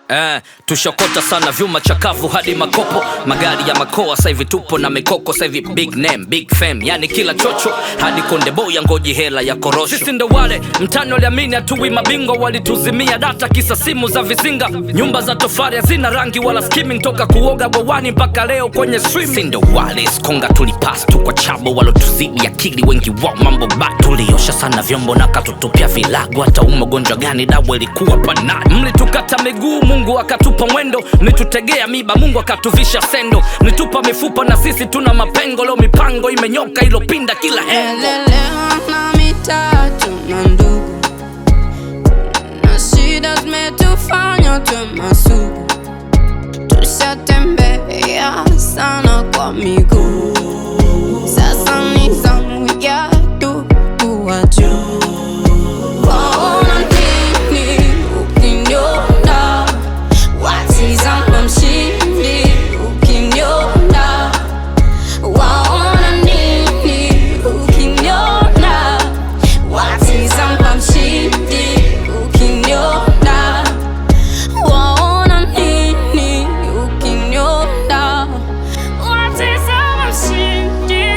Tushokota sana vyuma chakavu hadi makopo. Magari ya makoa sasa hivi tupo na mikoko. Sasa hivi big name, big fame, yani kila chocho. Hadi konde boy ngoji hela ya korosho. Sisi ndo wale mtani waliamini hatuwi mabingwa. Walituzimia data kisa simu za vizinga. Nyumba za tofari hazina rangi wala skimming. Toka kuoga bwawani mpaka leo kwenye swimming. Sisi ndo wale skonga tulipass tu kwa chabo. Walotuzidi akili wengi wao mambo bad. Tuliosha sana vyombo na katutupia vilago. Hata umagonjwa gani dawa ilikuwa panani. Mlitukata miguu Mungu akatupa mwendo. Mlitutegea miba Mungu akatuvisha sendo. Mlitupa mifupa na sisi tuna mapengo. Leo mipango imenyoka ilopinda kila hengo. Lelewa na mitatu na ndugu, na shida zimetufanya tuwe masugu. Tushatembea sana kwa miguu. Sasa ni zamu yetu kuwa juu. Waona nini ukiniona? Watizama mshindi ukiniona. Waona nini ukiniona? Watizama mshindi ukiniona. Waona nini ukiniona? Watizama mshindi.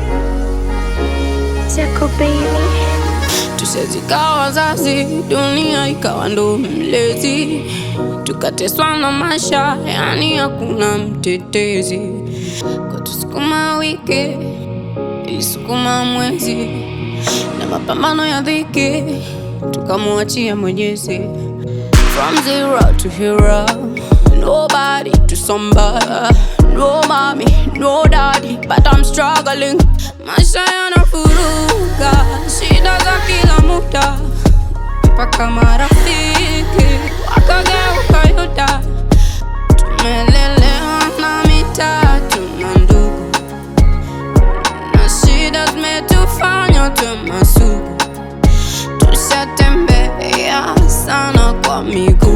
Jaco baby. Tushazika wazazi, dunia ikawa ndo mlezi. Tukateswa na maisha, yani hakuna mtetezi. Kutusukuma wiki, ilisukuma mwezi. Na mapambano ya dhiki, tukamuachia Mwenyezi. From zero to hero, nobody to somebody. No mommy, no daddy, but I'm struggling. Maisha yanafuruga, shida za kila muda. Mpaka marafiki wakageuka yuda. Tumelelewa na mitatu na ndugu, na shida zimetufanya tuwe masugu. Tushatembea sana kwa miguu.